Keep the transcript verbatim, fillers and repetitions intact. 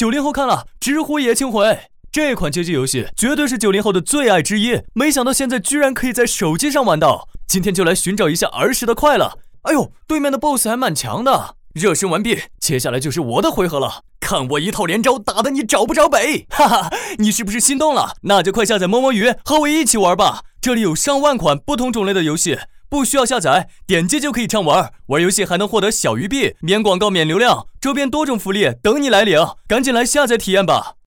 九零后看了直呼爷青回。这款街机游戏绝对是九零后的最爱之一，没想到现在居然可以在手机上玩到。今天就来寻找一下儿时的快乐。哎呦，对面的 boss 还蛮强的。热身完毕，接下来就是我的回合了。看我一套连招打得你找不着北，哈哈，你是不是心动了？那就快下载摸摸鱼，和我一起玩吧。这里有上万款不同种类的游戏，不需要下载，点击就可以畅玩。玩游戏还能获得小鱼币、免广告、免流量，周边多种福利等你来领，赶紧来下载体验吧。